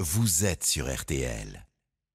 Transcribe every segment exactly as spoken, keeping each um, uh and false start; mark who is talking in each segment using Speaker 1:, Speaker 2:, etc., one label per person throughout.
Speaker 1: vous êtes sur R T L.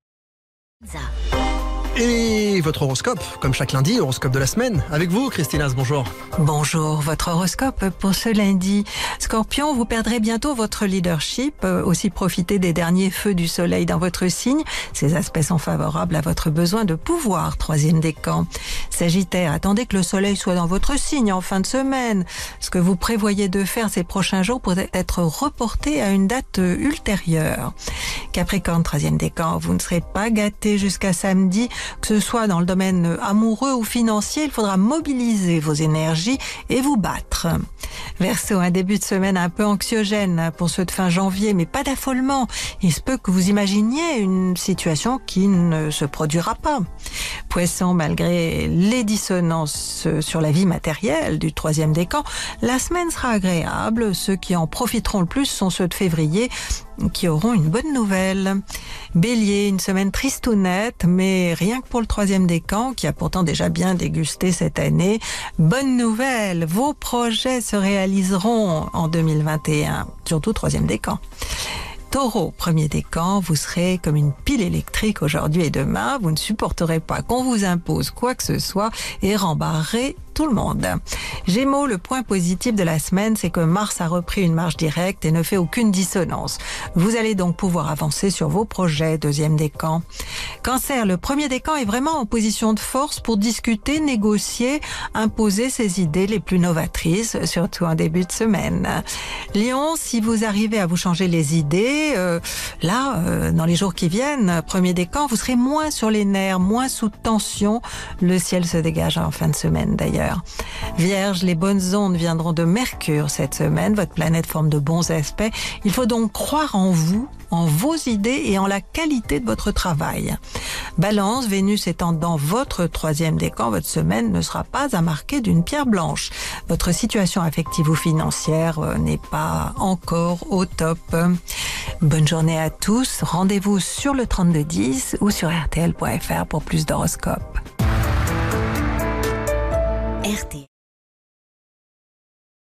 Speaker 2: Et votre horoscope, comme chaque lundi, horoscope de la semaine. Avec vous, Christina, bonjour.
Speaker 3: Bonjour, votre horoscope pour ce lundi. Scorpion, vous perdrez bientôt votre leadership. Aussi profitez des derniers feux du soleil dans votre signe. Ces aspects sont favorables à votre besoin de pouvoir, troisième décan. Sagittaire, attendez que le soleil soit dans votre signe en fin de semaine. Ce que vous prévoyez de faire ces prochains jours pourrait être reporté à une date ultérieure. Capricorne, troisième décan, vous ne serez pas gâté jusqu'à samedi. Que ce soit dans le domaine amoureux ou financier, il faudra mobiliser vos énergies et vous battre. Verseau, un début de semaine un peu anxiogène pour ceux de fin janvier, mais pas d'affolement. Il se peut que vous imaginiez une situation qui ne se produira pas. Poisson, malgré les dissonances sur la vie matérielle du troisième décan, la semaine sera agréable. Ceux qui en profiteront le plus sont ceux de février, qui auront une bonne nouvelle. Bélier, une semaine tristounette, mais rien que pour le troisième décan, qui a pourtant déjà bien dégusté cette année. Bonne nouvelle, vos projets se réaliseront en deux mille vingt et un, surtout troisième décan. Taureau, premier décan, vous serez comme une pile électrique aujourd'hui et demain. Vous ne supporterez pas qu'on vous impose quoi que ce soit et rembarrerez tout le monde. Gémeaux, le point positif de la semaine, c'est que Mars a repris une marche directe et ne fait aucune dissonance. Vous allez donc pouvoir avancer sur vos projets, deuxième décan. Cancer, le premier décan est vraiment en position de force pour discuter, négocier, imposer ses idées les plus novatrices, surtout en début de semaine. Lion, si vous arrivez à vous changer les idées, euh, là, euh, dans les jours qui viennent, premier décan, vous serez moins sur les nerfs, moins sous tension. Le ciel se dégage en fin de semaine d'ailleurs. Vierge, les bonnes ondes viendront de Mercure cette semaine. Votre planète forme de bons aspects. Il faut donc croire en vous, en vos idées et en la qualité de votre travail. Balance, Vénus étant dans votre troisième décan, votre semaine ne sera pas à marquer d'une pierre blanche. Votre situation affective ou financière n'est pas encore au top. Bonne journée à tous. Rendez-vous sur le trente-deux dix ou sur R T L point F R pour plus d'horoscopes.
Speaker 4: R T